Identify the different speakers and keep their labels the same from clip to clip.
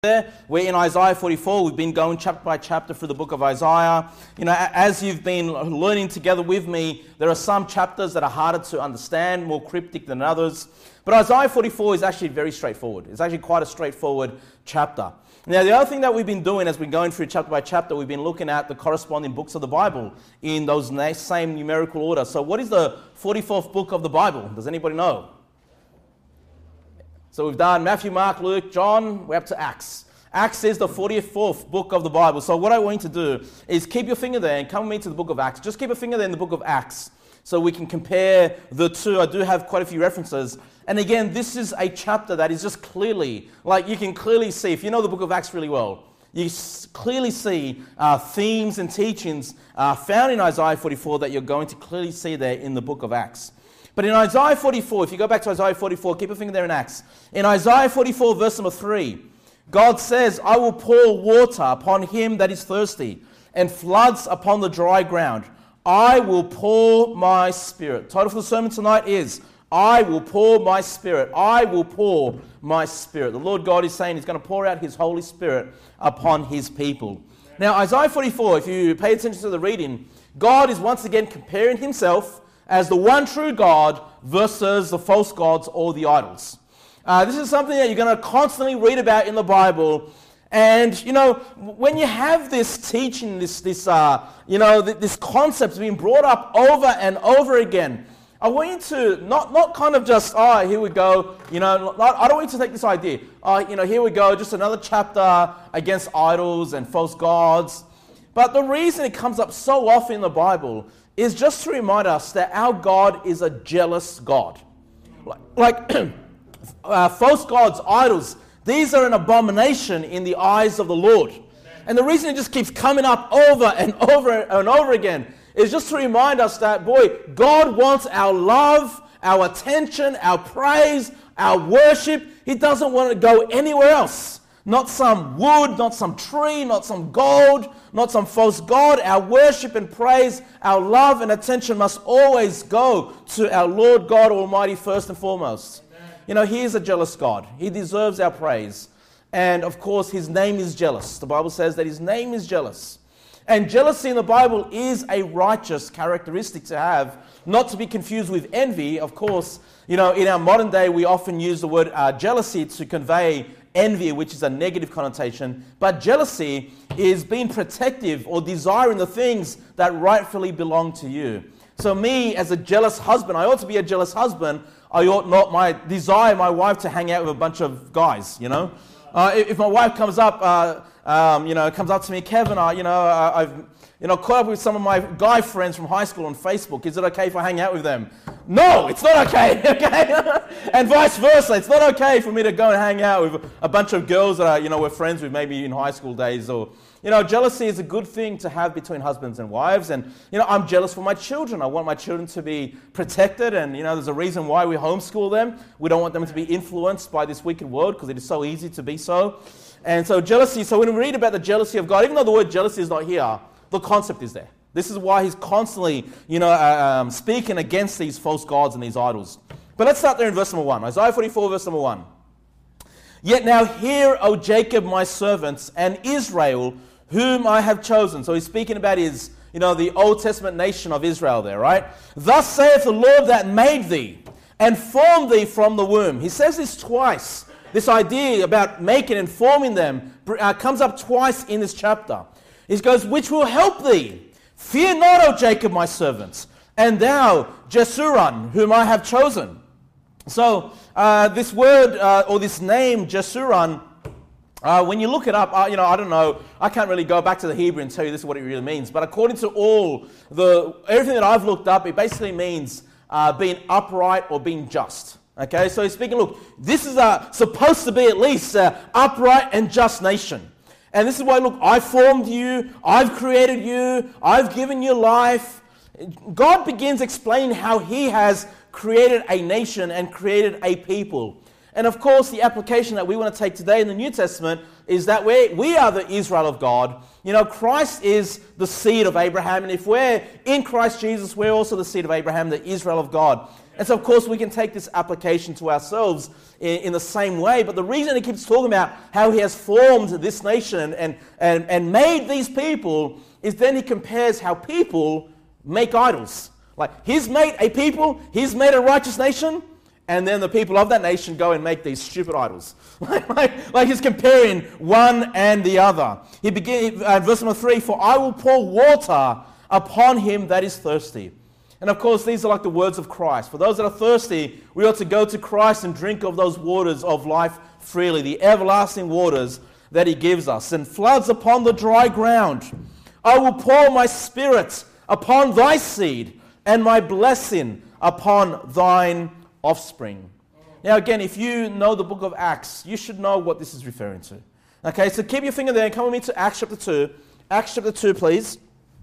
Speaker 1: there. We're in Isaiah 44. We've been going chapter by chapter through the book of Isaiah. You know, as you've been learning together with me, there are some chapters that are harder to understand, more cryptic than others. But Isaiah 44 is actually very straightforward. It's actually quite a straightforward chapter. Now, the other thing that we've been doing as we're going through chapter by chapter, we've been looking at the corresponding books of the Bible in those same numerical order. So what is the 44th book of the Bible? Does anybody know? So we've done Matthew, Mark, Luke, John, we're up to Acts. Acts is the 44th book of the Bible. So what I want you to do is keep your finger there and come with me to the book of Acts. Just keep a finger there in the book of Acts so we can compare the two. I do have quite a few references. And again, this is a chapter that is just clearly, like you can clearly see, if you know the book of Acts really well, you clearly see themes and teachings found in Isaiah 44 that you're going to clearly see there in the book of Acts. But in Isaiah 44, if you go back to Isaiah 44, keep a finger there in Acts. In Isaiah 44, verse number 3, God says, I will pour water upon him that is thirsty, and floods upon the dry ground. I will pour my spirit. Title for the sermon tonight is, I will pour my spirit. I will pour my spirit. The Lord God is saying he's going to pour out his Holy Spirit upon his people. Now, Isaiah 44, if you pay attention to the reading, God is once again comparing himself as the one true God versus the false gods or the idols. This is something that you're going to constantly read about in the Bible. And, you know, when you have this teaching, this concept being brought up over and over again, I want you to not kind of just, here we go, you know, I don't want you to take this idea, here we go, just another chapter against idols and false gods. But the reason it comes up so often in the Bible is just to remind us that our God is a jealous God. Like false gods, idols, these are an abomination in the eyes of the Lord. And the reason it just keeps coming up over and over and over again is just to remind us that, boy, God wants our love, our attention, our praise, our worship. He doesn't want to go anywhere else. Not some wood, not some tree, not some gold, not some false god. Our worship and praise, our love and attention must always go to our Lord God Almighty first and foremost. Amen. You know, he is a jealous God. He deserves our praise. And of course, his name is jealous. The Bible says that his name is jealous. And jealousy in the Bible is a righteous characteristic to have, not to be confused with envy. Of course, you know, in our modern day, we often use the word jealousy to convey envy, which is a negative connotation. But jealousy is being protective or desiring the things that rightfully belong to you. So me, as a jealous husband, I ought to be a jealous husband. I ought not desire my wife to hang out with a bunch of guys, you know. If my wife comes up to me, Kevin, I've caught up with some of my guy friends from high school on Facebook. Is it okay if I hang out with them? No, it's not okay. Okay, and vice versa. It's not okay for me to go and hang out with a bunch of girls that we're friends with, maybe in high school days. Or jealousy is a good thing to have between husbands and wives. And I'm jealous for my children. I want my children to be protected. And there's a reason why we homeschool them. We don't want them to be influenced by this wicked world because it is so easy to be so. And so jealousy. So when we read about the jealousy of God, even though the word jealousy is not here, the concept is there. This is why he's constantly, speaking against these false gods and these idols. But let's start there in verse number 1. Isaiah 44, verse number 1. Yet now hear, O Jacob, my servants, and Israel, whom I have chosen. So he's speaking about his, the Old Testament nation of Israel there, right? Thus saith the Lord that made thee, and formed thee from the womb. He says this twice. This idea about making and forming them comes up twice in this chapter. He goes, which will help thee. Fear not, O Jacob, my servants, and thou, Jeshurun, whom I have chosen. So this word or this name, Jeshurun, when you look it up, I don't know, I can't really go back to the Hebrew and tell you this is what it really means. But according to everything that I've looked up, it basically means being upright or being just. Okay, so he's speaking, look, this is supposed to be at least an upright and just nation. And this is why, look, I formed you, I've created you, I've given you life. God begins explaining how he has created a nation and created a people. And of course, the application that we want to take today in the New Testament is that we are the Israel of God. Christ is the seed of Abraham. And if we're in Christ Jesus, we're also the seed of Abraham, the Israel of God. And so, of course, we can take this application to ourselves in the same way. But the reason he keeps talking about how he has formed this nation and made these people is then he compares how people make idols. Like, he's made a people, he's made a righteous nation, and then the people of that nation go and make these stupid idols. like he's comparing one and the other. He begins, verse number 3, for I will pour water upon him that is thirsty. And of course, these are like the words of Christ. For those that are thirsty, we ought to go to Christ and drink of those waters of life freely, the everlasting waters that he gives us. And floods upon the dry ground. I will pour my spirit upon thy seed, and my blessing upon thine offspring. Now again, if you know the book of Acts, you should know what this is referring to. Okay, so keep your finger there and come with me to Acts chapter 2. Acts chapter 2, please.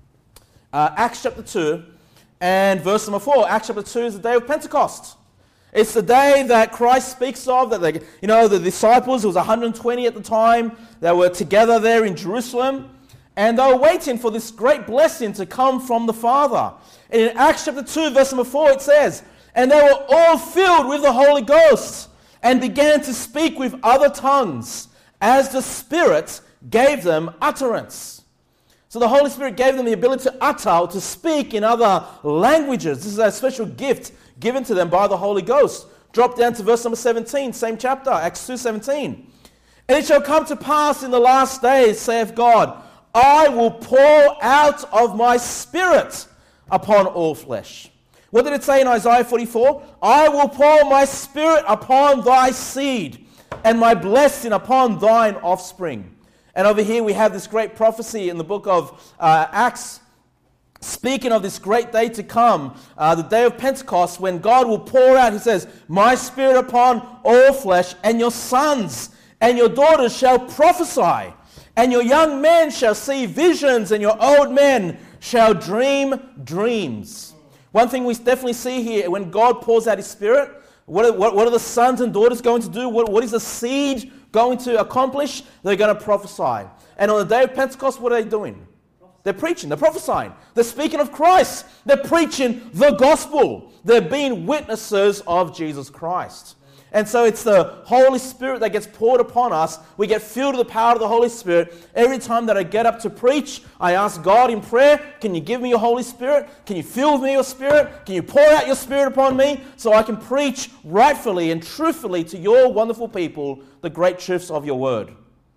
Speaker 1: Acts chapter 2 and verse number 4. Acts chapter 2 is the day of Pentecost. It's the day that Christ speaks of, that the disciples, it was 120 at the time, that were together there in Jerusalem, and they were waiting for this great blessing to come from the Father. And in Acts chapter 2, verse number 4, it says, and they were all filled with the Holy Ghost, and began to speak with other tongues, as the Spirit gave them utterance. So the Holy Spirit gave them the ability to utter, or to speak in other languages. This is a special gift given to them by the Holy Ghost. Drop down to verse number 17, same chapter, Acts 2:17. And it shall come to pass in the last days, saith God, I will pour out of my Spirit upon all flesh. What did it say in Isaiah 44? I will pour my Spirit upon thy seed, and my blessing upon thine offspring. And over here we have this great prophecy in the book of Acts, speaking of this great day to come, the day of Pentecost, when God will pour out, he says, my Spirit upon all flesh, and your sons and your daughters shall prophesy, and your young men shall see visions, and your old men shall dream dreams. One thing we definitely see here, when God pours out his Spirit, what are the sons and daughters going to do? What is the seed going to accomplish? They're going to prophesy. And on the day of Pentecost, what are they doing? They're preaching, they're prophesying, they're speaking of Christ, they're preaching the gospel, they're being witnesses of Jesus Christ. And so it's the Holy Spirit that gets poured upon us. We get filled with the power of the Holy Spirit. Every time that I get up to preach, I ask God in prayer, can you give me your Holy Spirit? Can you fill me your Spirit? Can you pour out your Spirit upon me so I can preach rightfully and truthfully to your wonderful people the great truths of your word?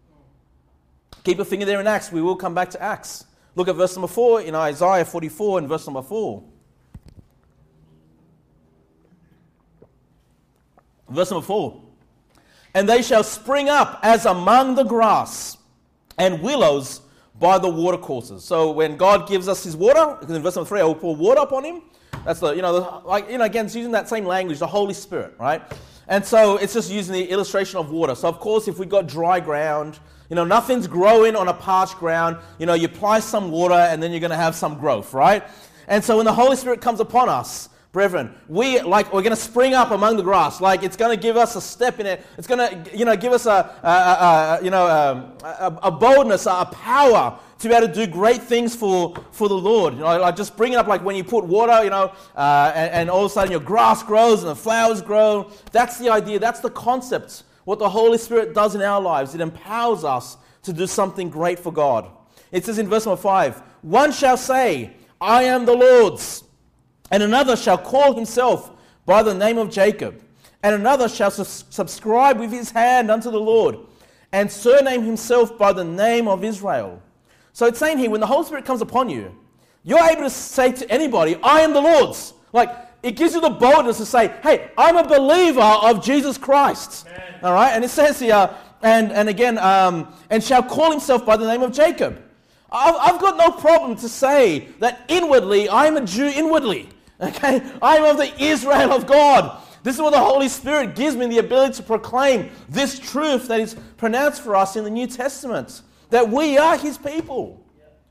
Speaker 1: Keep a finger there in Acts. We will come back to Acts. Look at verse number 4 in Isaiah 44 and verse number 4. Verse number 4. And they shall spring up as among the grass and willows by the watercourses. So when God gives us his water, because in verse number 3, I will pour water upon him. That's again, it's using that same language, the Holy Spirit, right? And so it's just using the illustration of water. So of course, if we've got dry ground, nothing's growing on a parched ground, you apply some water and then you're going to have some growth, right? And so when the Holy Spirit comes upon us, brethren, we're going to spring up among the grass. Like, it's going to give us a step in it. It's going to, give us a boldness, a power to be able to do great things for the Lord. Like just bring it up, like when you put water, and all of a sudden your grass grows and the flowers grow. That's the idea. That's the concept. What the Holy Spirit does in our lives, it empowers us to do something great for God. It says in verse number 5, one shall say, I am the Lord's. And another shall call himself by the name of Jacob. And another shall subscribe with his hand unto the Lord, and surname himself by the name of Israel. So it's saying here, when the Holy Spirit comes upon you, you're able to say to anybody, I am the Lord's. Like, it gives you the boldness to say, hey, I'm a believer of Jesus Christ. Amen. All right? And it says here, and shall call himself by the name of Jacob. I've got no problem to say that inwardly, I'm a Jew inwardly. Okay, I'm of the Israel of God. This is what the Holy Spirit gives me the ability to proclaim this truth that is pronounced for us in the New Testament, that we are his people.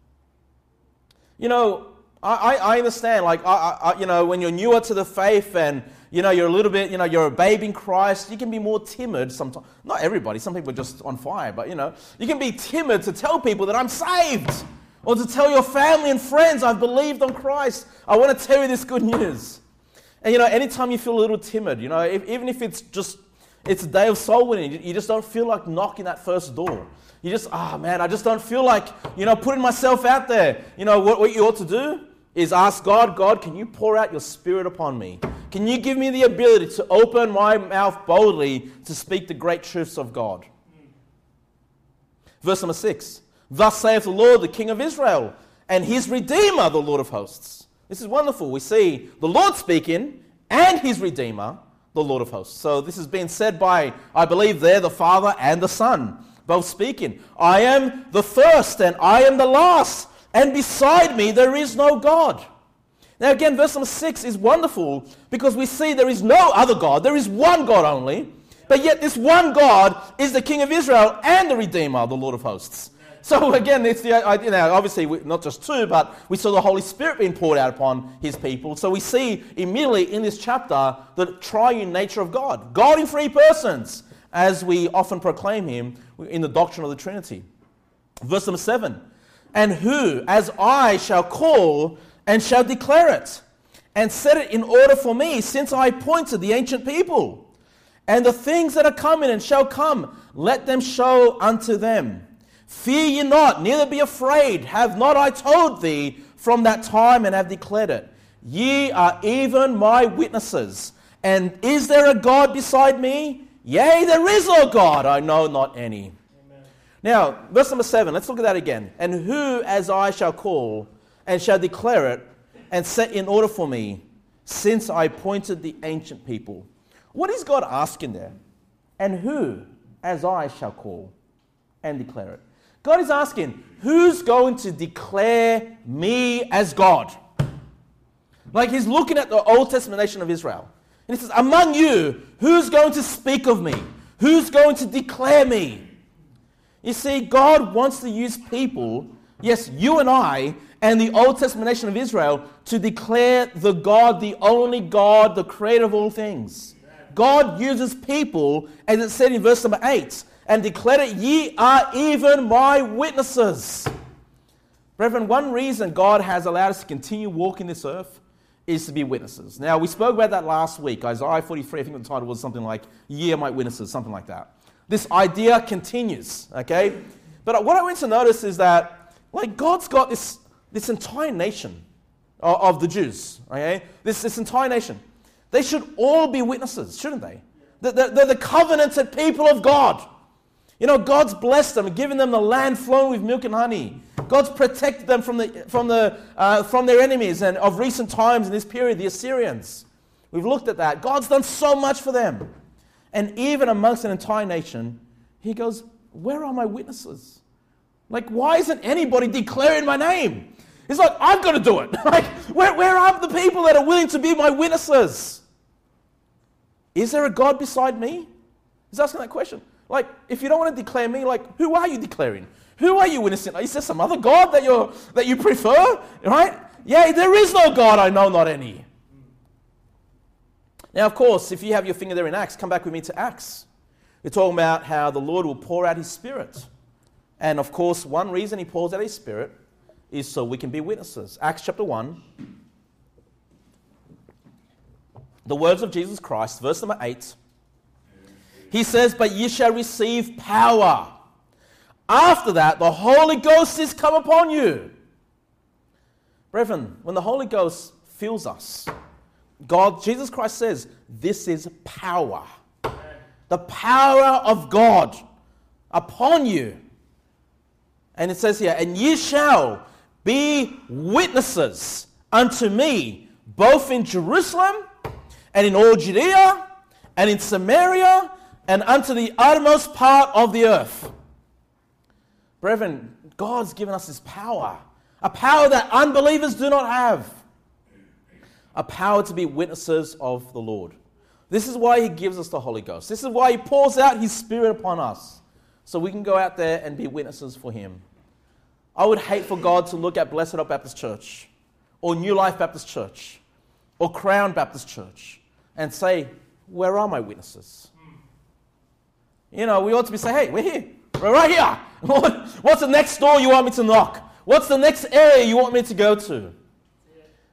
Speaker 1: I understand, like, when you're newer to the faith and, you're a little bit, you're a babe in Christ, you can be more timid sometimes. Not everybody, some people are just on fire, but, you can be timid to tell people that I'm saved. Or to tell your family and friends, I've believed on Christ. I want to tell you this good news. And anytime you feel a little timid, even if it's a day of soul winning, you just don't feel like knocking that first door. You just, I just don't feel like, putting myself out there. What you ought to do is ask God, can you pour out your Spirit upon me? Can you give me the ability to open my mouth boldly to speak the great truths of God? Verse number 6. Thus saith the Lord, the King of Israel, and his Redeemer, the Lord of hosts. This is wonderful. We see the Lord speaking and his Redeemer, the Lord of hosts. So this has been said by, I believe there, the Father and the Son, both speaking. I am the first and I am the last, and beside me there is no God. Now again, verse number 6 is wonderful because we see there is no other God. There is one God only. But yet this one God is the King of Israel and the Redeemer, the Lord of hosts. So again, it's the idea. Now, obviously, not just two, but we saw the Holy Spirit being poured out upon his people. So we see immediately in this chapter the triune nature of God. God in three persons, as we often proclaim him in the doctrine of the Trinity. Verse number 7. And who, as I shall call and shall declare it, and set it in order for me, since I appointed the ancient people. And the things that are coming and shall come, let them show unto them. Fear ye not, neither be afraid. Have not I told thee from that time, and have declared it? Ye are even my witnesses. And is there a God beside me? Yea, there is no God, I know not any. Amen. Now, verse number 7, let's look at that again. And who as I shall call, and shall declare it, and set in order for me, since I appointed the ancient people. What is God asking there? And who as I shall call, and declare it? God is asking, who's going to declare me as God? Like he's looking at the Old Testament nation of Israel. And he says, among you, who's going to speak of me? Who's going to declare me? You see, God wants to use people, yes, you and I, and the Old Testament nation of Israel, to declare the God, the only God, the creator of all things. God uses people, as it said in verse number 8, and declared it, ye are even my witnesses. Brethren, one reason God has allowed us to continue walking this earth is to be witnesses. Now, we spoke about that last week. Isaiah 43, I think the title was something like, ye are my witnesses, something like that. This idea continues, okay? But what I want to notice is that, like, God's got this entire nation of the Jews, okay? This entire nation. They should all be witnesses, shouldn't they? They're the covenanted people of God. God's blessed them, given them the land flowing with milk and honey. God's protected them from their enemies and of recent times in this period, the Assyrians. We've looked at that. God's done so much for them. And even amongst an entire nation, he goes, where are my witnesses? Like, why isn't anybody declaring my name? He's like, I've got to do it. Like, where are the people that are willing to be my witnesses? Is there a God beside me? He's asking that question. Like, if you don't want to declare me, like, who are you declaring? Who are you witnessing? Is there some other God that you prefer? Right? Yeah, there is no God, I know not any. Now, of course, if you have your finger there in Acts, come back with me to Acts. We're talking about how the Lord will pour out his Spirit. And, of course, one reason he pours out his Spirit is so we can be witnesses. Acts chapter 1. The words of Jesus Christ, verse number 8. He says, but ye shall receive power. After that, the Holy Ghost is come upon you. Brethren, when the Holy Ghost fills us, Jesus Christ says, this is power. The power of God upon you. And it says here, and ye shall be witnesses unto me, both in Jerusalem and in all Judea and in Samaria and unto the uttermost part of the earth. Brethren, God's given us this power, a power that unbelievers do not have, a power to be witnesses of the Lord. This is why he gives us the Holy Ghost. This is why he pours out his Spirit upon us, so we can go out there and be witnesses for him. I would hate for God to look at Blessed Hope Baptist Church or New Life Baptist Church or Crown Baptist Church and say, where are my witnesses? We ought to be saying, hey, we're here. We're right here. What's the next door you want me to knock? What's the next area you want me to go to?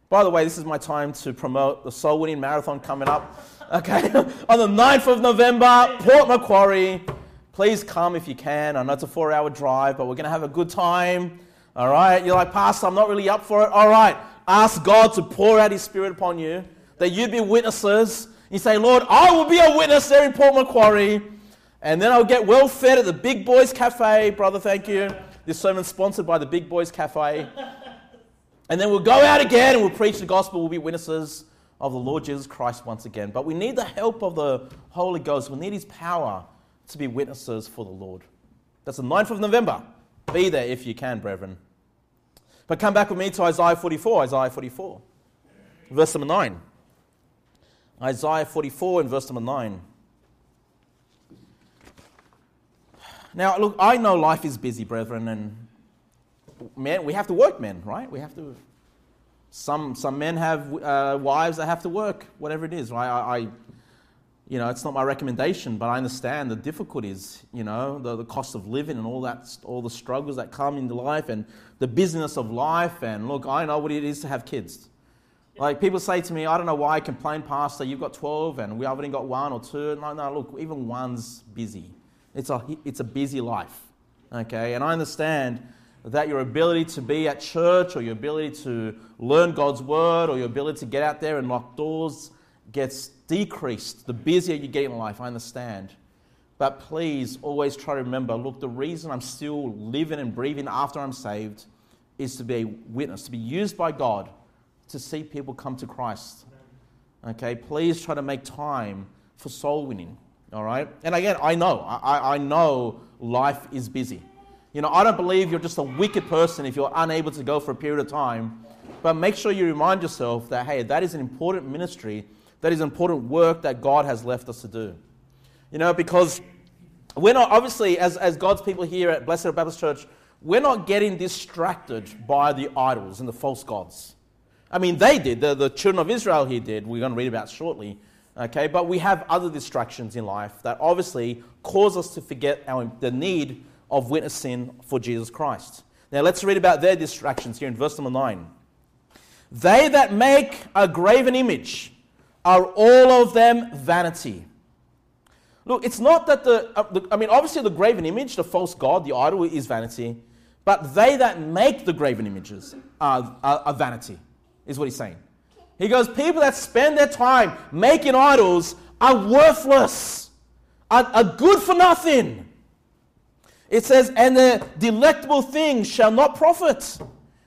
Speaker 1: By the way, this is my time to promote the Soul Winning Marathon coming up. Okay, on the 9th of November, Port Macquarie. Please come if you can. I know it's a 4-hour drive, but we're going to have a good time. All right, you're like, Pastor, I'm not really up for it. All right, ask God to pour out His Spirit upon you, that you'd be witnesses. You say, Lord, I will be a witness there in Port Macquarie. And then I'll get well fed at the Big Boys Cafe. Brother, thank you. This sermon's sponsored by the Big Boys Cafe. And then we'll go out again and we'll preach the gospel. We'll be witnesses of the Lord Jesus Christ once again. But we need the help of the Holy Ghost. We need His power to be witnesses for the Lord. That's the 9th of November. Be there if you can, brethren. But come back with me to Isaiah 44. Isaiah 44, verse number 9. Isaiah 44 and verse number 9. Now, look, I know life is busy, brethren, and men, we have to work, men, right? We have to. Some men have wives that have to work, whatever it is, right? You know, it's not my recommendation, but I understand the difficulties, you know, the cost of living and all that, all the struggles that come into life and the business of life. And look, I know what it is to have kids. Like people say to me, I don't know why I complain, Pastor, you've got 12 and we haven't even got 1 or 2. No, look, even 1's busy. It's a busy life, okay? And I understand that your ability to be at church or your ability to learn God's word or your ability to get out there and lock doors gets decreased the busier you get in life. I understand. But please always try to remember, look, the reason I'm still living and breathing after I'm saved is to be a witness, to be used by God to see people come to Christ. Okay, please try to make time for soul winning. All right? And again, I know life is busy. You know, I don't believe you're just a wicked person if you're unable to go for a period of time. But make sure you remind yourself that, hey, that is an important ministry. That is important work that God has left us to do. You know, because we're not, obviously, as God's people here at Blessed Baptist Church, we're not getting distracted by the idols and the false gods. I mean, they did. The children of Israel here did. We're going to read about shortly. Okay, but we have other distractions in life that obviously cause us to forget the need of witnessing for Jesus Christ. Now let's read about their distractions here in verse number 9. They that make a graven image are all of them vanity. Look, it's not that obviously the graven image, the false god, the idol is vanity, but they that make the graven images are vanity, is what he's saying. He goes, people that spend their time making idols are worthless, are good for nothing. It says, and the delectable things shall not profit.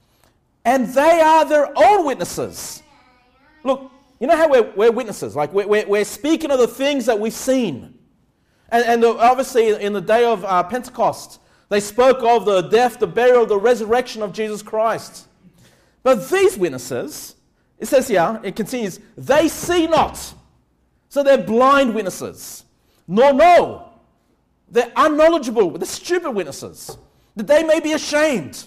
Speaker 1: And they are their own witnesses. Look, you know how we're witnesses? Like we're speaking of the things that we've seen. And obviously in the day of Pentecost, they spoke of the death, the burial, the resurrection of Jesus Christ. But these witnesses, it says here, it continues, they see not. So they're blind witnesses. Nor know. They're unknowledgeable. They're stupid witnesses. That they may be ashamed.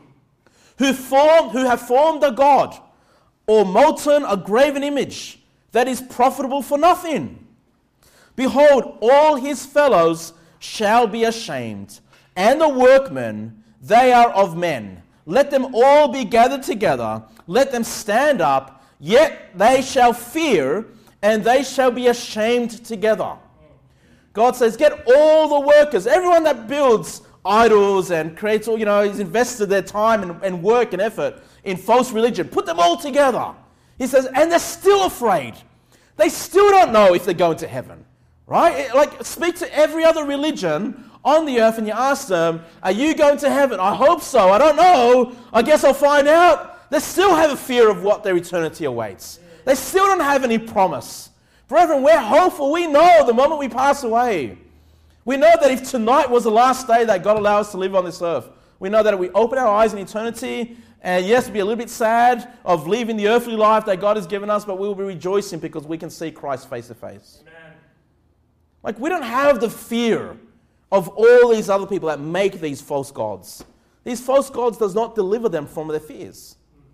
Speaker 1: Who have formed a god or molten a graven image that is profitable for nothing. Behold, all his fellows shall be ashamed. And the workmen, they are of men. Let them all be gathered together. Let them stand up. Yet they shall fear, and they shall be ashamed together. God says, get all the workers, everyone that builds idols and creates all, has invested their time and work and effort in false religion. Put them all together. He says, and they're still afraid. They still don't know if they're going to heaven. Right? Like, speak to every other religion on the earth and you ask them, are you going to heaven? I hope so. I don't know. I guess I'll find out. They still have a fear of what their eternity awaits. They still don't have any promise. Brethren, we're hopeful. We know the moment we pass away. We know that if tonight was the last day that God allowed us to live on this earth, we know that if we open our eyes in eternity, and yes, we'll be a little bit sad of leaving the earthly life that God has given us, but we will be rejoicing because we can see Christ face to face. Amen. Like, we don't have the fear of all these other people that make these false gods. These false gods does not deliver them from their fears.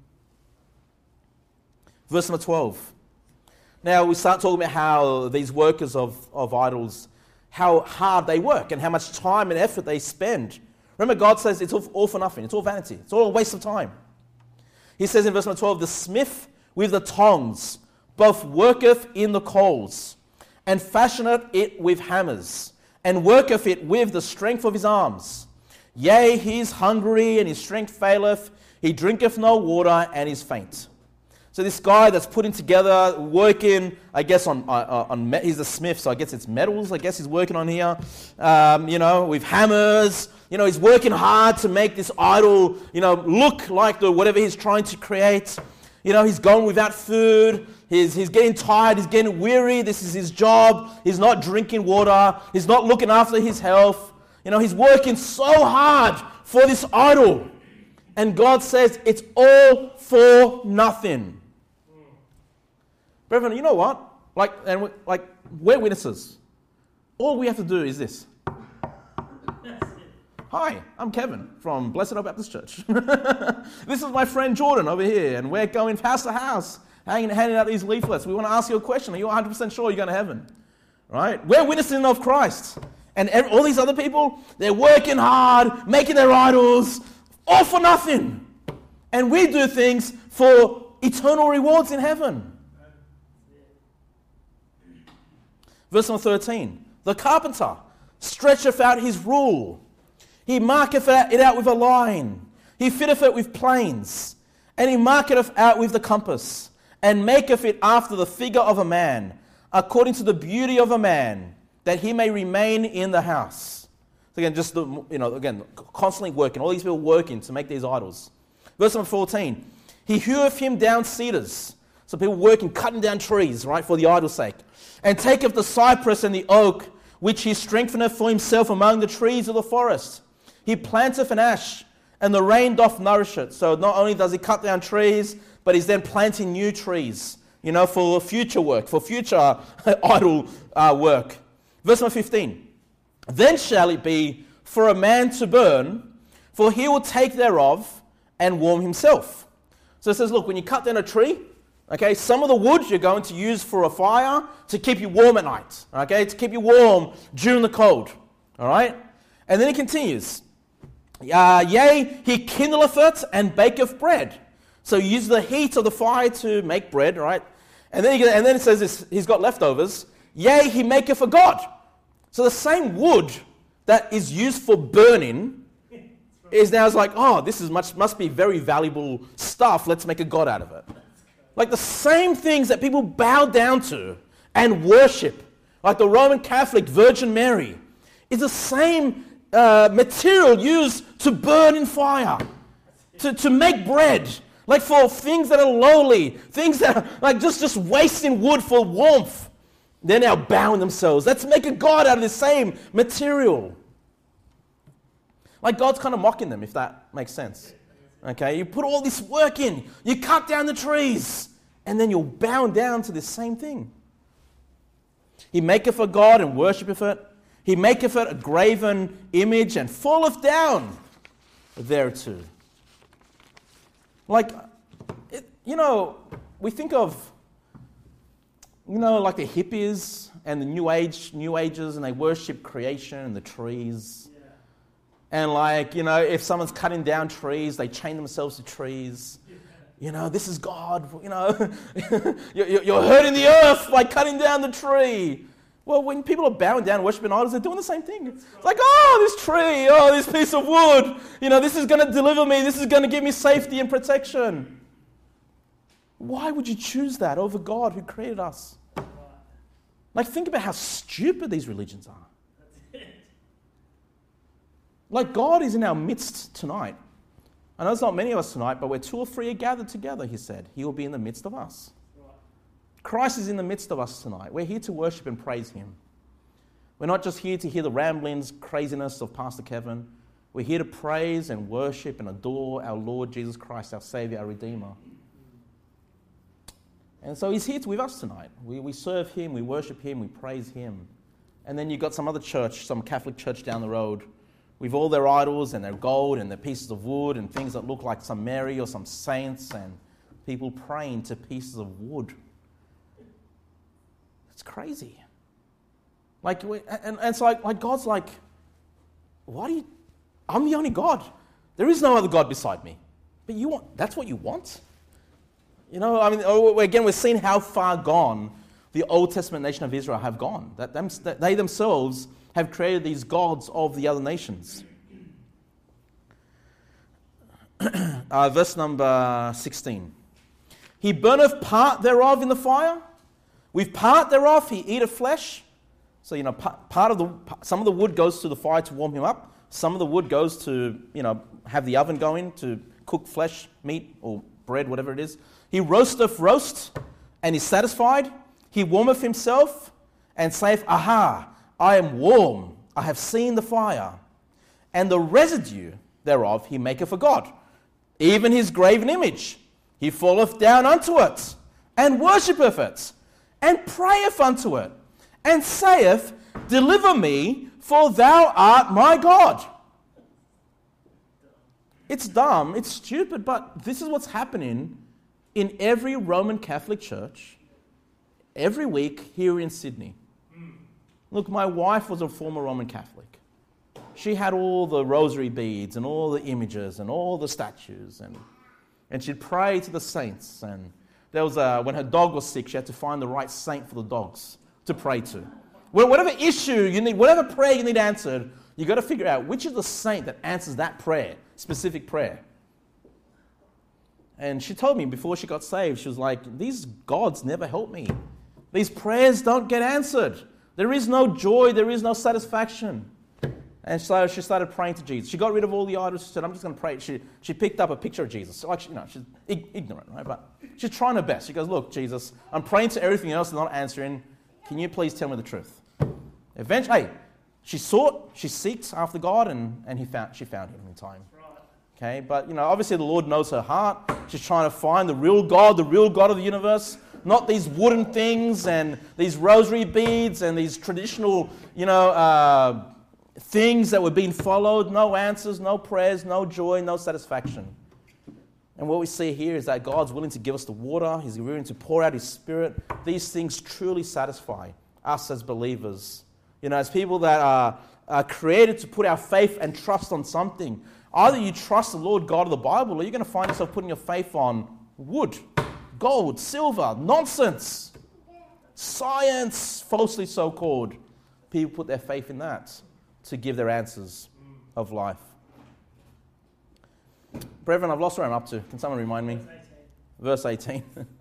Speaker 1: Verse number 12. Now we start talking about how these workers of idols, how hard they work and how much time and effort they spend. Remember, God says it's all for nothing. It's all vanity. It's all a waste of time. He says in verse number 12, the smith with the tongs both worketh in the coals, and fashioneth it with hammers, and worketh it with the strength of his arms. Yea, he is hungry, and his strength faileth. He drinketh no water, and is faint. So this guy that's putting together, working, I guess he's a smith, so I guess it's metals, I guess he's working on here, with hammers. He's working hard to make this idol, look like whatever he's trying to create. He's going without food. He's getting tired. He's getting weary. This is his job. He's not drinking water. He's not looking after his health. He's working so hard for this idol. And God says it's all for nothing. Brethren, you know what? We're witnesses. All we have to do is this. Hi, I'm Kevin from Blessed Hope Baptist Church. This is my friend Jordan over here, and we're going house to house, handing out these leaflets. We want to ask you a question. Are you 100% sure you're going to heaven? Right? We're witnessing of Christ. And all these other people, they're working hard, making their idols, all for nothing. And we do things for eternal rewards in heaven. Verse number 13. The carpenter stretcheth out his rule. He marketh it out with a line. He fitteth it with planes. And he marketh out with the compass. And maketh it after the figure of a man, according to the beauty of a man, that he may remain in the house. So again, constantly working. All these people working to make these idols. Verse number 14. He heweth him down cedars. So people working, cutting down trees, right, for the idol's sake. And taketh the cypress and the oak, which he strengtheneth for himself among the trees of the forest. He planteth an ash, and the rain doth nourish it. So not only does he cut down trees, but he's then planting new trees, for future work, for future idol work. Verse number 15. Then shall it be for a man to burn, for he will take thereof and warm himself. So it says, look, when you cut down a tree, okay, some of the wood you're going to use for a fire to keep you warm at night, okay, to keep you warm during the cold, all right? And then he continues, yea, he kindleth it and baketh bread. So he uses the heat of the fire to make bread, right? And then it says this, he's got leftovers. Yea, he maketh a god. So the same wood that is used for burning is now this must be very valuable stuff. Let's make a god out of it. Like the same things that people bow down to and worship, like the Roman Catholic Virgin Mary, is the same material used to burn in fire, to make bread, like for things that are lowly, things that are like just wasting wood for warmth. They're now bowing themselves. Let's make a god out of the same material. Like God's kind of mocking them, if that makes sense. Okay, you put all this work in, you cut down the trees, and then you're bound down to this same thing. He maketh a god and worshipeth it. He maketh it a graven image and falleth down thereto. We think of, like the hippies and the New Agers, and they worship creation and the trees. Yeah. And if someone's cutting down trees, they chain themselves to trees. This is God. You're hurting the earth by cutting down the tree. Well, when people are bowing down, worshiping idols, they're doing the same thing. It's like, this tree, this piece of wood, this is going to deliver me. This is going to give me safety and protection. Why would you choose that over God who created us? Think about how stupid these religions are. God is in our midst tonight. I know there's not many of us tonight, but where two or three are gathered together, he said, he will be in the midst of us. Christ is in the midst of us tonight. We're here to worship and praise him. We're not just here to hear the ramblings, craziness of Pastor Kevin. We're here to praise and worship and adore our Lord Jesus Christ, our Savior, our Redeemer. And so he's here with us tonight. We serve him, we worship him, we praise him. And then you've got some other church, some Catholic church down the road, with all their idols and their gold and their pieces of wood and things that look like some Mary or some saints, and people praying to pieces of wood. It's crazy. And it's like God's like, I'm the only God. There is no other God beside me. But that's what you want? You know, I mean, again, we're seeing how far gone the Old Testament nation of Israel have gone. That they themselves have created these gods of the other nations. Verse number 16. He burneth part thereof in the fire. With part thereof he eateth flesh. So, you know, some of the wood goes to the fire to warm him up. Some of the wood goes to, you know, have the oven going to cook flesh, meat, or bread, whatever it is. He roasteth roast, and is satisfied. He warmeth himself, and saith, Aha, I am warm, I have seen the fire. And the residue thereof he maketh a god, even his graven image. He falleth down unto it, and worshippeth it, and prayeth unto it, and saith, Deliver me, for thou art my God. It's dumb, it's stupid, but this is what's happening in every Roman Catholic church every week here in Sydney. Look, my wife was a former Roman Catholic. She had all the rosary beads and all the images and all the statues, and she'd pray to the saints. And there was when her dog was sick, she had to find the right saint for the dogs to pray to. Whatever issue you need, whatever prayer you need answered, you got to figure out which is the saint that answers that prayer, specific prayer. And she told me before she got saved, she was like, these gods never help me. These prayers don't get answered. There is no joy, there is no satisfaction. And so she started praying to Jesus. She got rid of all the idols. She said, I'm just going to pray. She picked up a picture of Jesus. Like, you know, she's ignorant, right? But she's trying her best. She goes, look, Jesus, I'm praying to everything else and not answering. Can you please tell me the truth? Eventually, she seeked after God, and she found him in time. Okay, but, you know, obviously the Lord knows her heart. She's trying to find the real God of the universe, not these wooden things and these rosary beads and these traditional, you know, things that were being followed. No answers, no prayers, no joy, no satisfaction. And what we see here is that God's willing to give us the water. He's willing to pour out His Spirit. These things truly satisfy us as believers. You know, as people that are created to put our faith and trust on something. Either you trust the Lord God of the Bible, or you're going to find yourself putting your faith on wood, gold, silver, nonsense, science, falsely so-called. People put their faith in that to give their answers of life. Brethren, I've lost where I'm up to. Can someone remind me? Verse 18.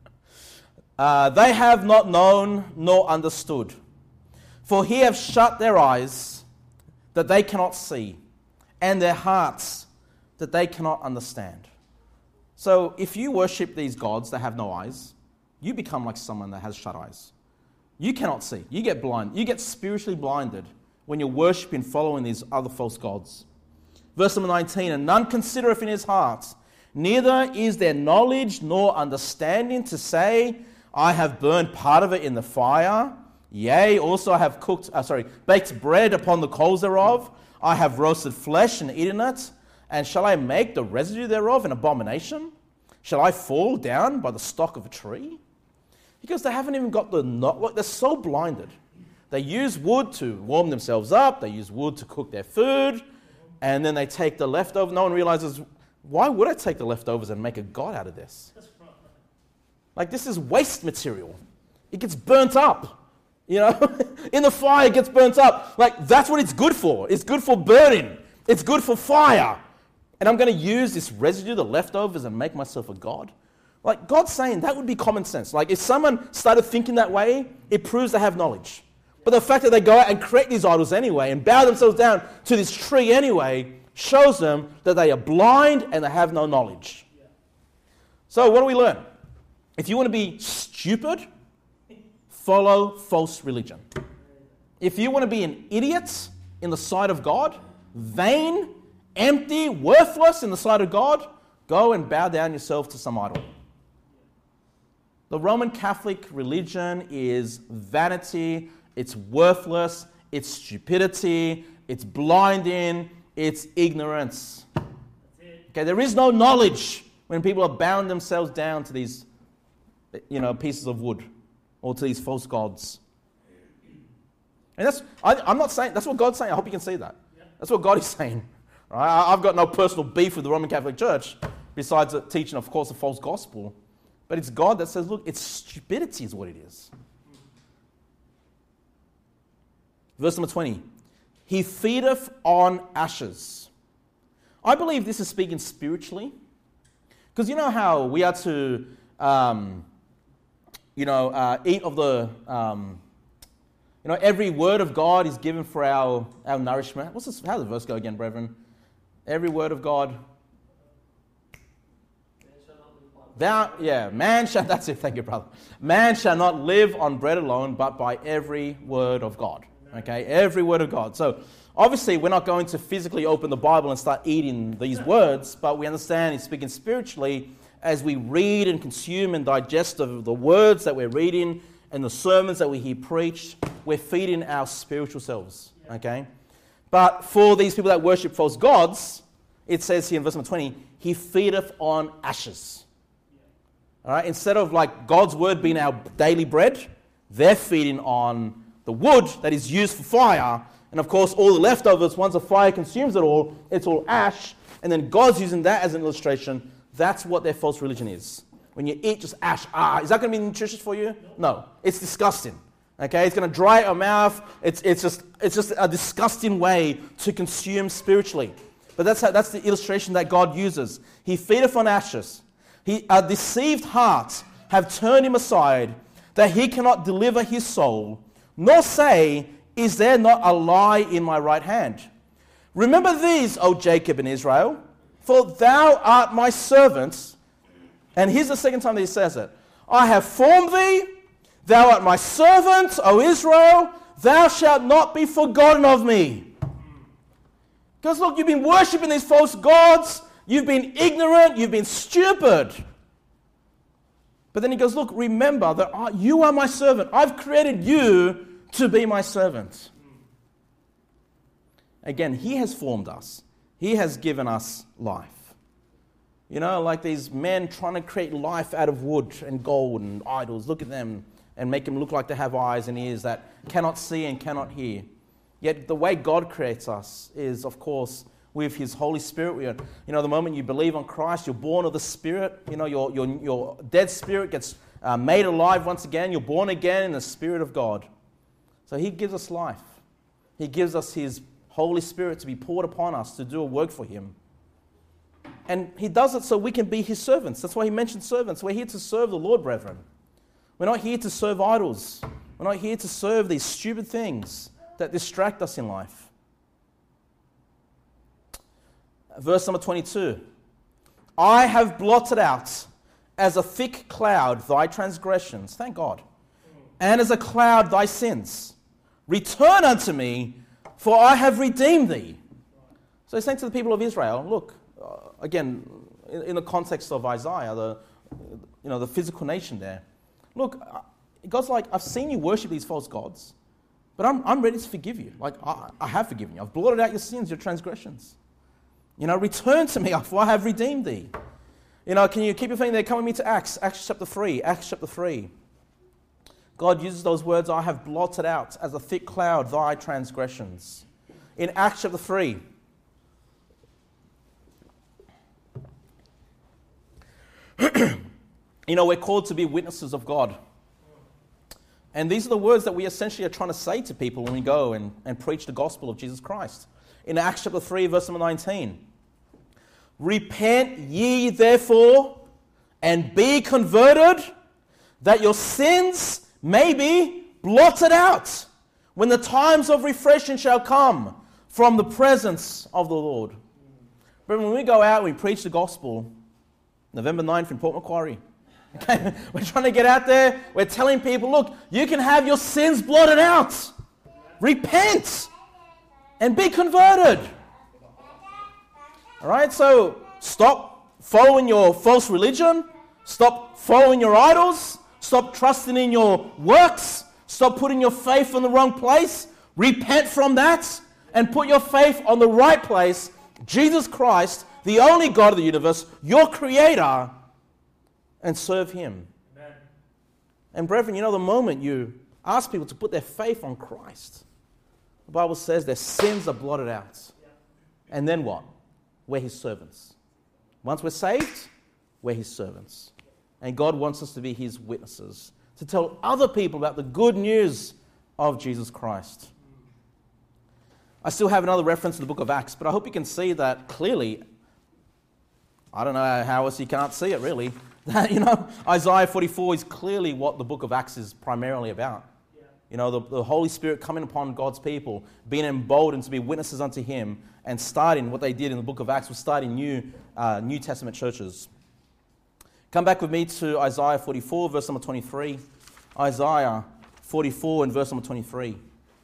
Speaker 1: They have not known nor understood, for He hath shut their eyes that they cannot see, and their hearts that they cannot understand. So if you worship these gods that have no eyes, you become like someone that has shut eyes. You cannot see. You get blind. You get spiritually blinded when you're worshipping, following these other false gods. Verse number 19, and none considereth in his heart, neither is there knowledge nor understanding to say, I have burned part of it in the fire. Yea, also I have baked bread upon the coals thereof. I have roasted flesh and eaten it. And shall I make the residue thereof an abomination? Shall I fall down by the stock of a tree? Because they haven't even got they're so blinded. They use wood to warm themselves up. They use wood to cook their food. And then they take the leftovers. No one realizes, why would I take the leftovers and make a god out of this? Like, this is waste material. It gets burnt up. You know, in the fire it gets burnt up. Like, that's what it's good for. It's good for burning. It's good for fire. And I'm going to use this residue, the leftovers, and make myself a god. Like, God's saying that would be common sense. Like, if someone started thinking that way, it proves they have knowledge. But the fact that they go out and create these idols anyway and bow themselves down to this tree anyway shows them that they are blind and they have no knowledge. So what do we learn? If you want to be stupid, follow false religion. If you want to be an idiot in the sight of God, vain, empty, worthless in the sight of God, go and bow down yourself to some idol. The Roman Catholic religion is vanity, it's worthless, it's stupidity, it's blinding, it's ignorance. Okay, there is no knowledge when people are bowing themselves down to these, pieces of wood or to these false gods. And I'm not saying, that's what God's saying. I hope you can see that. That's what God is saying. Right? I've got no personal beef with the Roman Catholic Church. besides teaching, of course, a false gospel. But it's God that says, look, it's stupidity is what it is. Verse number 20. He feedeth on ashes. I believe this is speaking spiritually. Because you know how we are to, eat of the, every word of God is given for our nourishment. How does the verse go again, brethren? Every word of God. That's it, thank you, brother. Man shall not live on bread alone, but by every word of God. Okay, every word of God. So, obviously, we're not going to physically open the Bible and start eating these words, but we understand he's speaking spiritually as we read and consume and digest the words that we're reading and the sermons that we hear preached. We're feeding our spiritual selves. Okay, but for these people that worship false gods, it says here in verse number 20, he feedeth on ashes. All right, instead of like God's word being our daily bread, they're feeding on the wood that is used for fire. And of course, all the leftovers, once the fire consumes it all, it's all ash. And then God's using that as an illustration. That's what their false religion is. When you eat just ash, is that going to be nutritious for you? No, it's disgusting. Okay, it's going to dry your mouth. It's just a disgusting way to consume spiritually. But that's the illustration that God uses. He feedeth on ashes. A deceived heart have turned him aside, that he cannot deliver his soul, nor say, is there not a lie in my right hand? Remember these, O Jacob and Israel, for thou art my servant. And here's the second time that he says it. I have formed thee, thou art my servant, O Israel, thou shalt not be forgotten of me. Because look, you've been worshipping these false gods, you've been ignorant, you've been stupid. But then he goes, look, remember that you are my servant. I've created you to be my servant. Again, he has formed us. He has given us life. You know, like these men trying to create life out of wood and gold and idols. Look at them and make them look like they have eyes and ears that cannot see and cannot hear. Yet the way God creates us is, of course, with his Holy Spirit. The moment you believe on Christ, you're born of the Spirit. Your dead spirit gets made alive once again. You're born again in the Spirit of God. So he gives us life. He gives us his Holy Spirit to be poured upon us to do a work for him. And he does it so we can be his servants. That's why he mentioned servants. We're here to serve the Lord, brethren. We're not here to serve idols. We're not here to serve these stupid things that distract us in life. Verse number 22. I have blotted out as a thick cloud thy transgressions. Thank God. And as a cloud thy sins. Return unto me, for I have redeemed thee. So he's saying to the people of Israel, look, again, in the context of Isaiah, the physical nation there. Look, God's like, I've seen you worship these false gods, but I'm ready to forgive you. Like, I have forgiven you. I've blotted out your sins, your transgressions. Return to me, for I have redeemed thee. Can you keep your finger there? Come with me to Acts chapter 3. Acts chapter 3. God uses those words, I have blotted out as a thick cloud thy transgressions. In Acts chapter 3. We're called to be witnesses of God. And these are the words that we essentially are trying to say to people when we go and preach the gospel of Jesus Christ. In Acts chapter 3, verse number 19. Repent ye therefore, and be converted, that your sins may be blotted out, when the times of refreshing shall come from the presence of the Lord. But when we go out, we preach the gospel, November 9th in Port Macquarie. Okay? We're trying to get out there. We're telling people, look, you can have your sins blotted out. Repent and be converted. All right, so stop following your false religion. Stop following your idols. Stop trusting in your works. Stop putting your faith in the wrong place. Repent from that and put your faith on the right place, Jesus Christ, the only God of the universe, your creator, and serve him. Amen. And brethren, the moment you ask people to put their faith on Christ, the Bible says their sins are blotted out. And then what? We're his servants. Once we're saved, we're his servants. And God wants us to be his witnesses, to tell other people about the good news of Jesus Christ. I still have another reference to the book of Acts, but I hope you can see that clearly. I don't know how else you can't see it, really. Isaiah 44 is clearly what the book of Acts is primarily about. The Holy Spirit coming upon God's people, being emboldened to be witnesses unto him, and starting what they did in the book of Acts was starting New Testament churches. Come back with me to Isaiah 44, verse number 23. Isaiah 44 and verse number 23.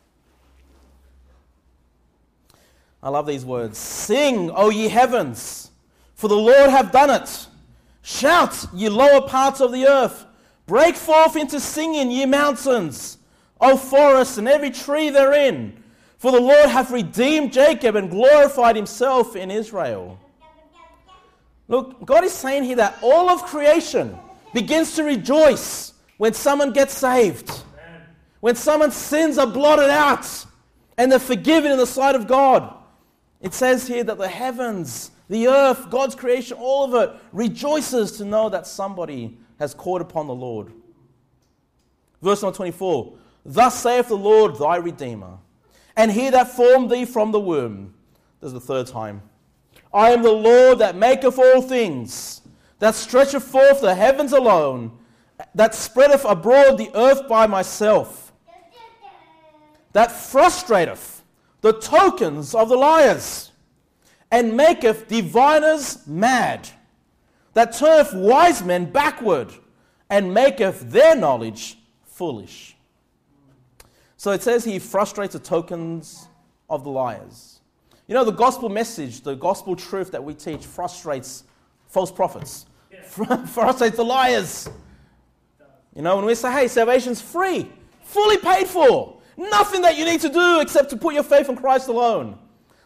Speaker 1: I love these words. Sing, O ye heavens, for the Lord hath done it. Shout, ye lower parts of the earth. Break forth into singing, ye mountains, O forests and every tree therein. For the Lord hath redeemed Jacob and glorified himself in Israel. Look, God is saying here that all of creation begins to rejoice when someone gets saved. Amen. When someone's sins are blotted out and they're forgiven in the sight of God. It says here that the heavens, the earth, God's creation, all of it rejoices to know that somebody has called upon the Lord. Verse number 24. Thus saith the Lord thy Redeemer, and he that formed thee from the womb. This is the third time. I am the Lord that maketh all things, that stretcheth forth the heavens alone, that spreadeth abroad the earth by myself, that frustrateth the tokens of the liars, and maketh diviners mad, that turneth wise men backward, and maketh their knowledge foolish. So it says he frustrates the tokens of the liars. The gospel message, the gospel truth that we teach frustrates false prophets, frustrates the liars. When we say, hey, salvation's free, fully paid for, nothing that you need to do except to put your faith in Christ alone.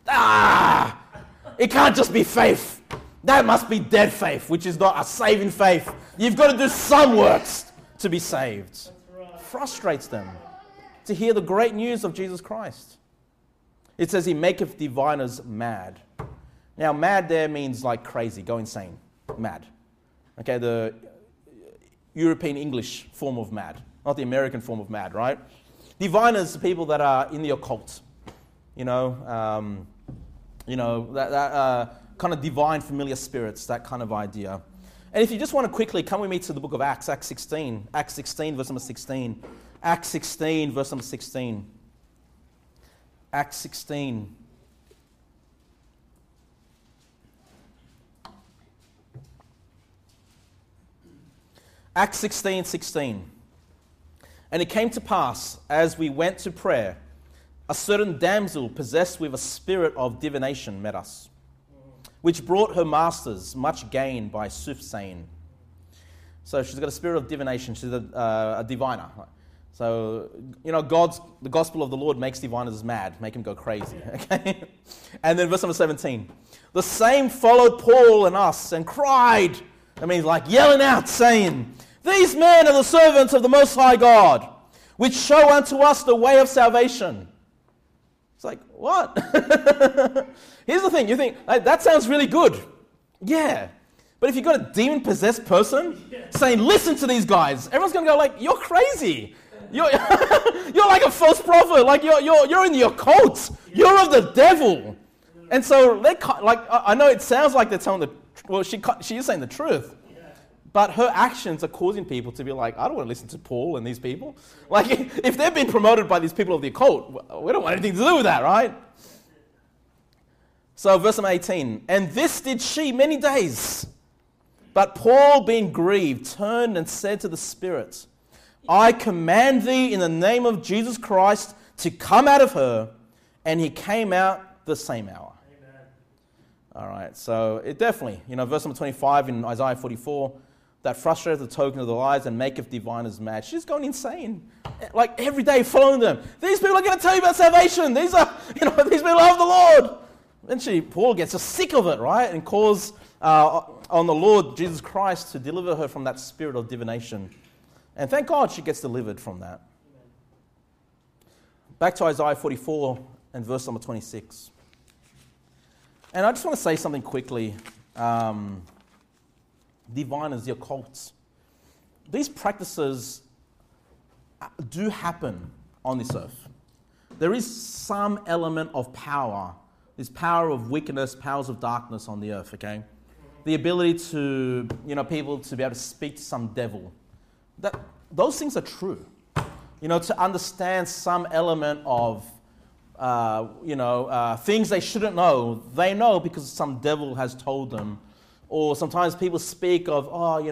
Speaker 1: It can't just be faith. That must be dead faith, which is not a saving faith. You've got to do some works to be saved. Frustrates them to hear the great news of Jesus Christ. It says he maketh diviners mad. Now, mad there means like crazy, go insane, mad. Okay, the European English form of mad, not the American form of mad, right? Diviners are people that are in the occult, that kind of divine familiar spirits, that kind of idea. And if you just want to quickly come with me to the book of Acts, Acts 16, verse number 16. Acts 16, verse number 16. Acts 16. Acts 16, 16. And it came to pass, as we went to prayer, a certain damsel possessed with a spirit of divination met us, which brought her masters much gain by soothsaying. So she's got a spirit of divination. She's a diviner. So, the gospel of the Lord makes diviners mad, make him go crazy. Okay? And then verse number 17. The same followed Paul and us and cried, that means like yelling out, saying, these men are the servants of the Most High God, which show unto us the way of salvation. It's like, what? Here's the thing. You think, that sounds really good. Yeah. But if you've got a demon-possessed person saying, listen to these guys, everyone's going to go like, you're crazy. You're like a false prophet. Like you're in the occult. You're of the devil. And so I know it sounds like they're telling she is saying the truth. But her actions are causing people to be like, I don't want to listen to Paul and these people. Like, if they've been promoted by these people of the occult, we don't want anything to do with that, right? So, verse number 18. And this did she many days. But Paul, being grieved, turned and said to the Spirit, I command thee in the name of Jesus Christ to come out of her. And he came out the same hour. Amen. All right, so it definitely, verse number 25 in Isaiah 44, that frustrates the token of the liars and maketh diviners mad. She's going insane. Like every day following them. These people are going to tell you about salvation. These people love the Lord. Then Paul gets just sick of it, right? And calls on the Lord Jesus Christ to deliver her from that spirit of divination. And thank God she gets delivered from that. Back to Isaiah 44 and verse number 26. And I just want to say something quickly diviners, the occults. These practices do happen on this earth. There is some element of power, this power of wickedness, powers of darkness on the earth, okay? The ability to, people to be able to speak to some devil. Those things are true. To understand some element of, things they shouldn't know, they know because some devil has told them. Or sometimes people speak of,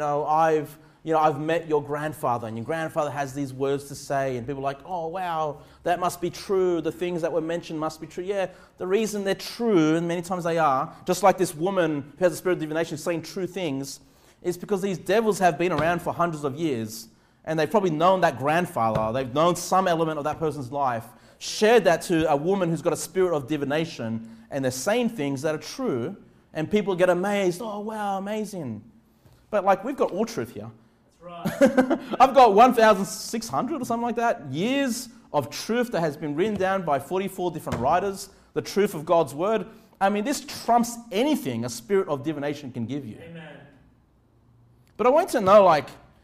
Speaker 1: I've met your grandfather, and your grandfather has these words to say, and people are like, oh, wow, that must be true. The things that were mentioned must be true. Yeah, the reason they're true, and many times they are, just like this woman who has the spirit of divination saying true things, is because these devils have been around for hundreds of years, and they've probably known that grandfather, they've known some element of that person's life, shared that to a woman who's got a spirit of divination, and they're saying things that are true, and people get amazed. Oh, wow, amazing. But we've got all truth here. That's right. I've got 1,600 or something like that, years of truth that has been written down by 44 different writers, the truth of God's word. I mean, this trumps anything a spirit of divination can give you.
Speaker 2: Amen.
Speaker 1: But I want to know,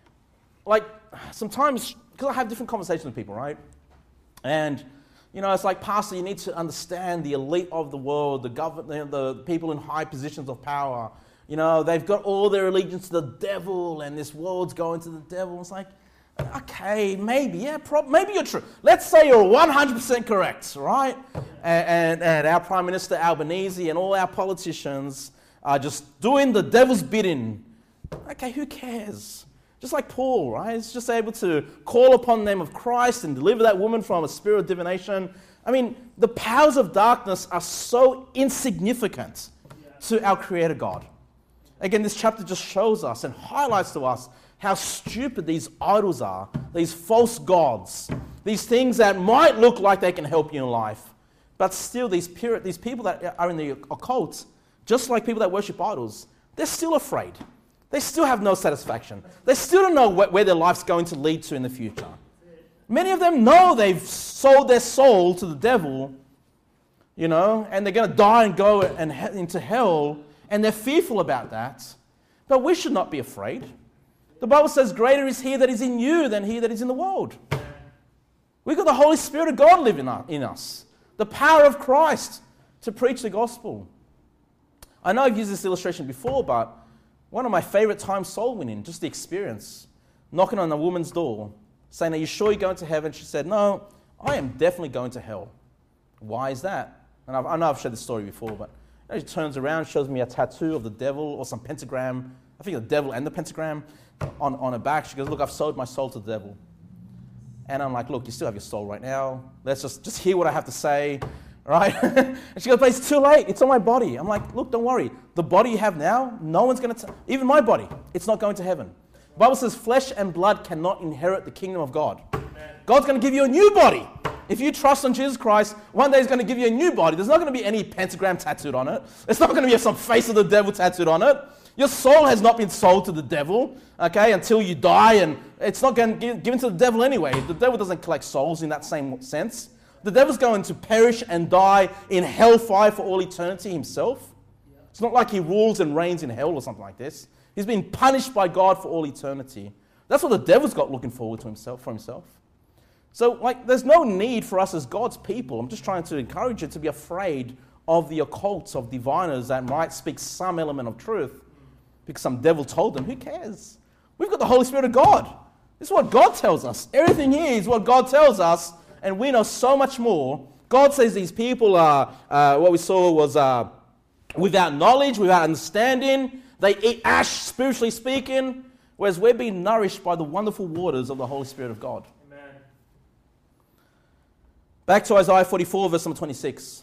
Speaker 1: sometimes, because I have different conversations with people, right? And, it's like, Pastor, you need to understand the elite of the world, the people in high positions of power. They've got all their allegiance to the devil, and this world's going to the devil. It's like, okay, maybe, yeah, maybe you're true. Let's say you're 100% correct, right? And our Prime Minister Albanese and all our politicians are just doing the devil's bidding. Okay, who cares? Just like Paul, right? He's just able to call upon the name of Christ and deliver that woman from a spirit of divination. I mean, the powers of darkness are so insignificant to our Creator God. Again, this chapter just shows us and highlights to us how stupid these idols are, these false gods, these things that might look like they can help you in life, but still these people that are in the occult, just like people that worship idols, they're still afraid. They still have no satisfaction. They still don't know where their life's going to lead to in the future. Many of them know they've sold their soul to the devil, and they're going to die and go into hell, and they're fearful about that. But we should not be afraid. The Bible says, greater is he that is in you than he that is in the world. We've got the Holy Spirit of God living in us, the power of Christ to preach the gospel. I know I've used this illustration before, but one of my favorite times soul winning, just the experience, knocking on a woman's door, saying, are you sure you're going to heaven? She said, no, I am definitely going to hell. Why is that? And I know I've shared this story before, but she turns around, shows me a tattoo of the devil or some pentagram, I think the devil and the pentagram on her back. She goes, look, I've sold my soul to the devil. And I'm like, look, you still have your soul right now. Let's just hear what I have to say. Right? And she goes, but it's too late. It's on my body. I'm like, look, don't worry. The body you have now, no one's going to, even my body, it's not going to heaven. The Bible says flesh and blood cannot inherit the kingdom of God. Amen. God's going to give you a new body. If you trust on Jesus Christ, one day he's going to give you a new body. There's not going to be any pentagram tattooed on it. It's not going to be some face of the devil tattooed on it. Your soul has not been sold to the devil, okay, until you die, and it's not going to be given to the devil anyway. The devil doesn't collect souls in that same sense. The devil's going to perish and die in hellfire for all eternity himself. It's not like he rules and reigns in hell or something like this. He's been punished by God for all eternity. That's what the devil's got looking forward to for himself. So, there's no need for us as God's people. I'm just trying to encourage you to be afraid of the occults, of diviners that might speak some element of truth because some devil told them. Who cares? We've got the Holy Spirit of God. This is what God tells us. Everything here is what God tells us, and we know so much more. God says these people are, what we saw was without knowledge, without understanding. They eat ash, spiritually speaking, whereas we're being nourished by the wonderful waters of the Holy Spirit of God.
Speaker 2: Amen.
Speaker 1: Back to Isaiah 44, verse number 26.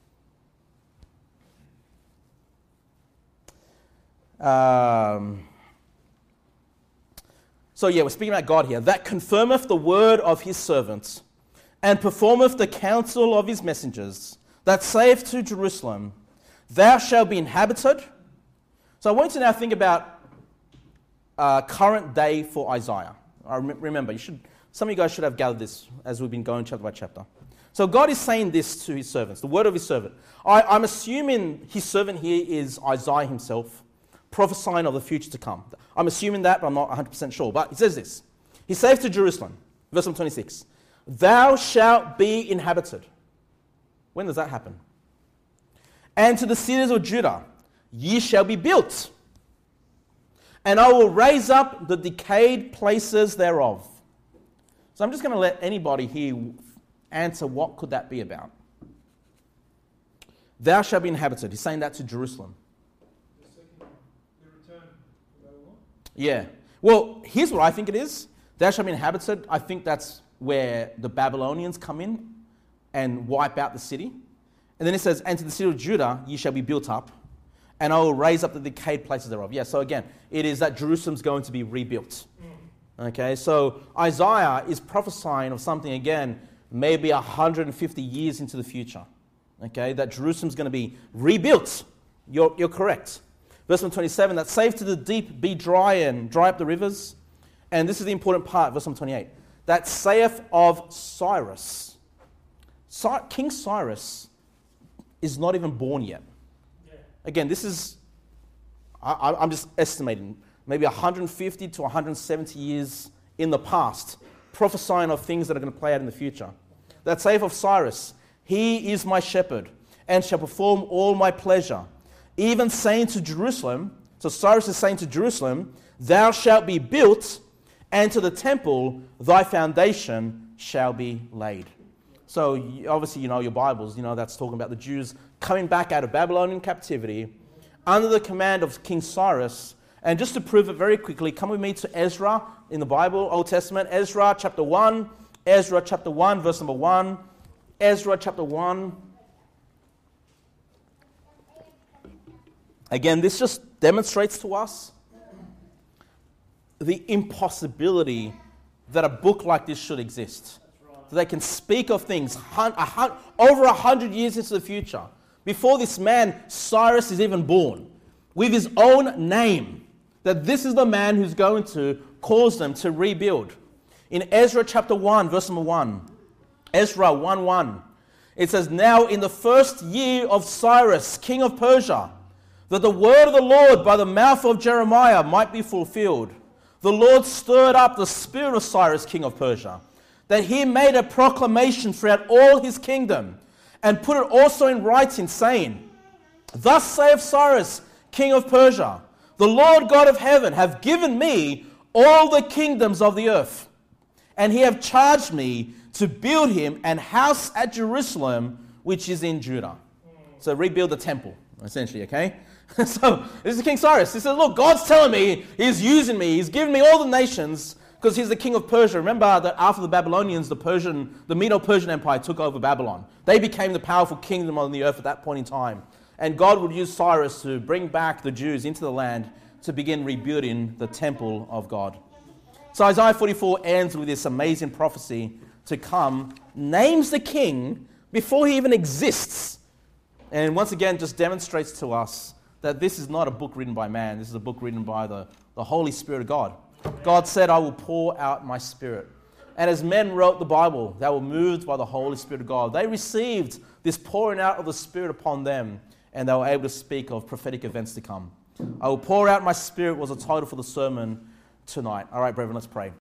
Speaker 1: We're speaking about God here. That confirmeth the word of his servants, and performeth the counsel of his messengers, that saith to Jerusalem, thou shalt be inhabited. So I want you to now think about current day for Isaiah. Remember, some of you guys should have gathered this as we've been going chapter by chapter. So God is saying this to his servants, the word of his servant. I'm assuming his servant here is Isaiah himself. prophesying of the future to come. I'm assuming that, but I'm not 100% sure. But he says this. He says to Jerusalem, verse 26, "Thou shalt be inhabited." When does that happen? "And to the cities of Judah, ye shall be built. And I will raise up the decayed places thereof." So I'm just going to let anybody here answer what could that be about. Thou shalt be inhabited. He's saying that to Jerusalem. Yeah. Well, here's what I think it is. Thou shalt be inhabited. I think that's where the Babylonians come in and wipe out the city. And then it says, "And to the city of Judah ye shall be built up, and I will raise up the decayed places thereof." Yeah, so again, it is that Jerusalem's going to be rebuilt. Okay, so Isaiah is prophesying of something, again, maybe 150 years into the future. Okay, that Jerusalem's going to be rebuilt. You're correct. Verse 27, "That saith to the deep, be dry, and dry up the rivers." And this is the important part, verse 28. "That saith of Cyrus." King Cyrus is not even born yet. Again, this is, I'm just estimating, maybe 150 to 170 years in the past, prophesying of things that are going to play out in the future. "That saith of Cyrus, he is my shepherd, and shall perform all my pleasure. Even saying to Jerusalem," so Cyrus is saying to Jerusalem, "Thou shalt be built, and to the temple thy foundation shall be laid." So obviously you know your Bibles, you know that's talking about the Jews coming back out of Babylonian captivity under the command of King Cyrus. And just to prove it very quickly, come with me to Ezra in the Bible, Old Testament, Ezra chapter 1, verse number 1, Ezra chapter 1. Again, this just demonstrates to us the impossibility that a book like this should exist. That they can speak of things over 100 years into the future, before this man Cyrus is even born, with his own name, that this is the man who's going to cause them to rebuild. In Ezra chapter 1, verse number 1, Ezra 1:1, it says, "Now in the first year of Cyrus, king of Persia, that the word of the Lord by the mouth of Jeremiah might be fulfilled, the Lord stirred up the spirit of Cyrus, king of Persia, that he made a proclamation throughout all his kingdom, and put it also in writing, saying, Thus saith Cyrus, king of Persia, the Lord God of heaven hath given me all the kingdoms of the earth, and he hath charged me to build him an house at Jerusalem, which is in Judah." So rebuild the temple, essentially, okay? So this is King Cyrus. He says, look, God's telling me he's using me. He's giving me all the nations because he's the king of Persia. Remember that after the Babylonians, the Medo-Persian Empire took over Babylon. They became the powerful kingdom on the earth at that point in time. And God would use Cyrus to bring back the Jews into the land to begin rebuilding the temple of God. So Isaiah 44 ends with this amazing prophecy to come, names the king before he even exists. And once again, just demonstrates to us that this is not a book written by man. This is a book written by the Holy Spirit of God. God said, "I will pour out my Spirit." And as men wrote the Bible, they were moved by the Holy Spirit of God. They received this pouring out of the Spirit upon them, and they were able to speak of prophetic events to come. "I will pour out my Spirit" was the title for the sermon tonight. All right, brethren, let's pray.